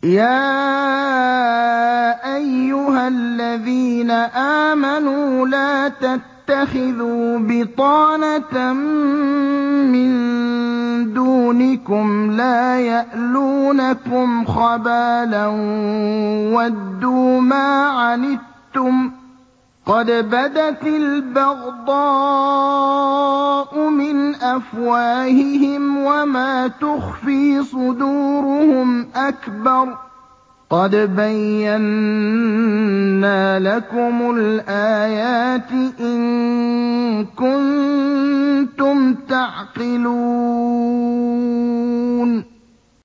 يَا أَيُّهَا الَّذِينَ آمَنُوا لَا تَتَّخِذُوا بِطَانَةً مِّن دُونِكُمْ لَا يَأْلُونَكُمْ خَبَالًا وَدُّوا مَا عَنِتُّمْ قَدْ بَدَتِ الْبَغْضَاءُ مِنْ أَفْوَاهِهِمْ وَمَا تُخْفِي صُدُورُهُمْ أَكْبَرُ ۚ قَدْ بَيَّنَّا لَكُمُ الْآيَاتِ إِن كُنتُمْ تَعْقِلُونَ